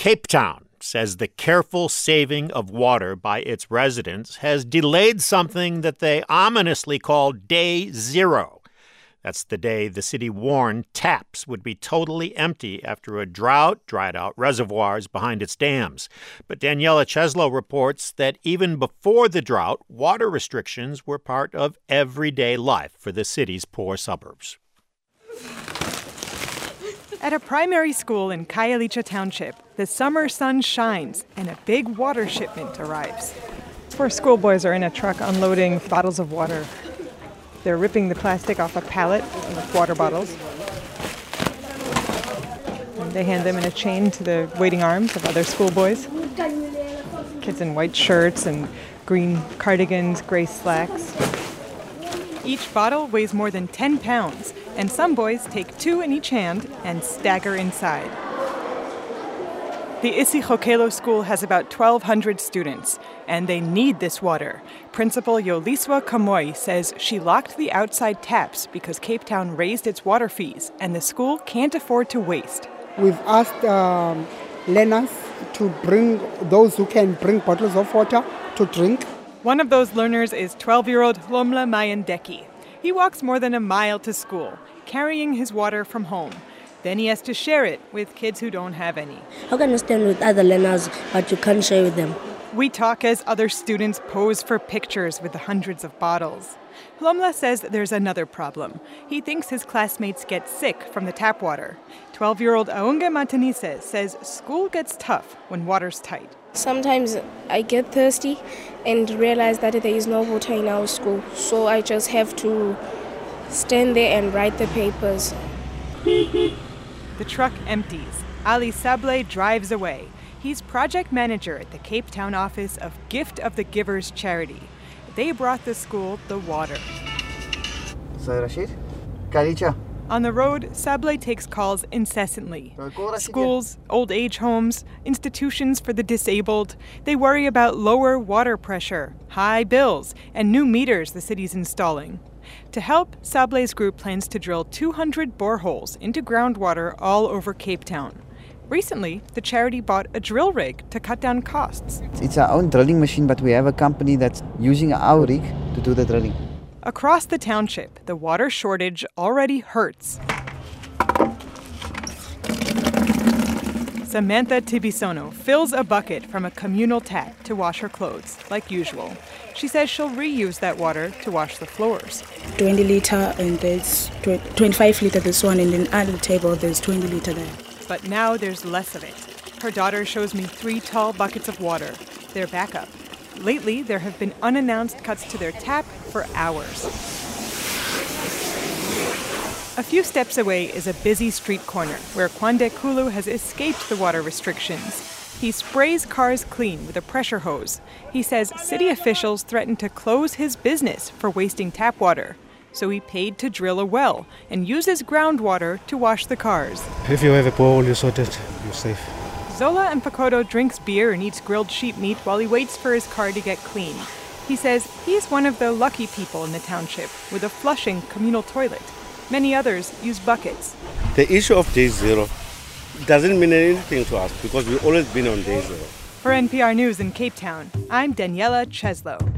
Cape Town says the careful saving of water by its residents has delayed something that they ominously call Day Zero. That's the day the city warned taps would be totally empty after a drought dried out reservoirs behind its dams. But Daniela Cheslow reports that even before the drought, water restrictions were part of everyday life for the city's poor suburbs. At a primary school in Khayelitsha Township, the summer sun shines and a big water shipment arrives. 4 schoolboys are in a truck unloading bottles of water. They're ripping the plastic off a pallet with water bottles. And they hand them in a chain to the waiting arms of other schoolboys. Kids in white shirts and green cardigans, gray slacks. Each bottle weighs more than 10 pounds, and some boys take 2 in each hand and stagger inside. The isiXokelo school has about 1,200 students, and they need this water. Principal Yoliswa Kamoy says she locked the outside taps because Cape Town raised its water fees, and the school can't afford to waste. We've asked learners to bring those who can bring bottles of water to drink. One of those learners is 12-year-old Hlomla Mayandeki. He walks more than a mile to school, carrying his water from home. Then he has to share it with kids who don't have any. How can you stand with other learners, but you can't share with them? We talk as other students pose for pictures with the hundreds of bottles. Hlomla says there's another problem. He thinks his classmates get sick from the tap water. 12-year-old Aunge Matanise says school gets tough when water's tight. Sometimes I get thirsty and realize that there is no water in our school. So I just have to stand there and write the papers. The truck empties. Ali Sable drives away. He's project manager at the Cape Town office of Gift of the Givers charity. They brought the school the water. Rashid, Khayelitsha. On the road, Sable takes calls incessantly. Schools, old age homes, institutions for the disabled. They worry about lower water pressure, high bills, and new meters the city's installing. To help, Sable's group plans to drill 200 boreholes into groundwater all over Cape Town. Recently, the charity bought a drill rig to cut down costs. It's our own drilling machine, but we have a company that's using our rig to do the drilling. Across the township, the water shortage already hurts. Samantha Tibisono fills a bucket from a communal tap to wash her clothes, like usual. She says she'll reuse that water to wash the floors. 20 liter and there's 25 liter this one, and then under the table there's 20 liter there. But now there's less of it. Her daughter shows me 3 tall buckets of water. They're backup. Lately, there have been unannounced cuts to their tap for hours. A few steps away is a busy street corner where Kwande Kulu has escaped the water restrictions. He sprays cars clean with a pressure hose. He says city officials threatened to close his business for wasting tap water. So he paid to drill a well and uses groundwater to wash the cars. If you have a borehole, you're sorted, you're safe. Zola Mpakoto drinks beer and eats grilled sheep meat while he waits for his car to get clean. He says he's one of the lucky people in the township with a flushing communal toilet. Many others use buckets. The issue of Day Zero doesn't mean anything to us because we've always been on Day Zero. For NPR News in Cape Town, I'm Daniela Cheslow.